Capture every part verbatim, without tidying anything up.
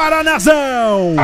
Paranazão.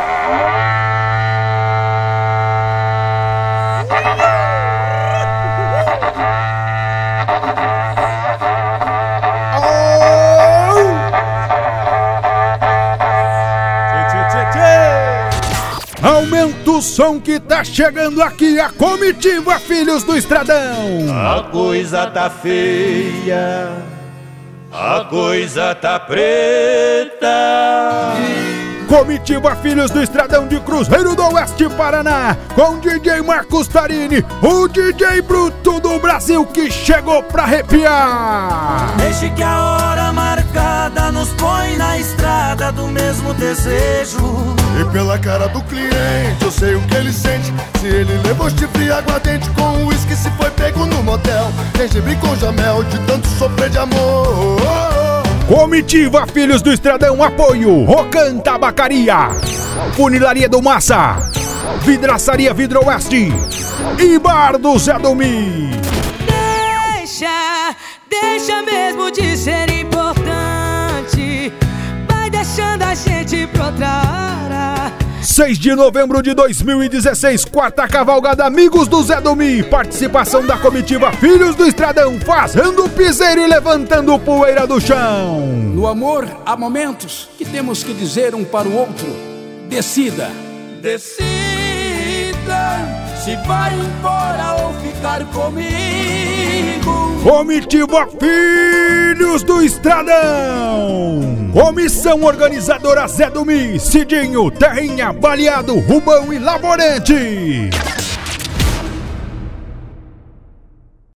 Aumenta o som que tá chegando aqui a comitiva Filhos do Estradão. A coisa tá feia, a coisa tá preta. Comitiva Filhos do Estradão de Cruzeiro do Oeste, Paraná, com D J Marcos Tarini, o D J bruto do Brasil que chegou pra arrepiar. Deixe que a hora marcada nos põe na estrada do mesmo desejo. E pela cara do cliente eu sei o que ele sente. Se ele levou chifre e aguardente com uísque, se foi pego no motel, gengibre com jamel de tanto sofrer de amor. Comitiva Filhos do Estradão, apoio Rocan Tabacaria, Funilaria do Massa, Vidraçaria Vidro Oeste e Bar do Zé Domi. Deixa, deixa mesmo de ser importante, vai deixando a gente pra outra hora. seis de novembro de dois mil e dezesseis, quarta cavalgada Amigos do Zé Domi. Participação da comitiva Filhos do Estradão, fazendo piseiro e levantando poeira do chão. No amor há momentos que temos que dizer um para o outro: decida. Decida se vai embora ou ficar comigo. Comitiva Filhos do Estradão. Comissão organizadora Zé Domi, Cidinho, Terrinha, Baleado, Rubão e Laborante.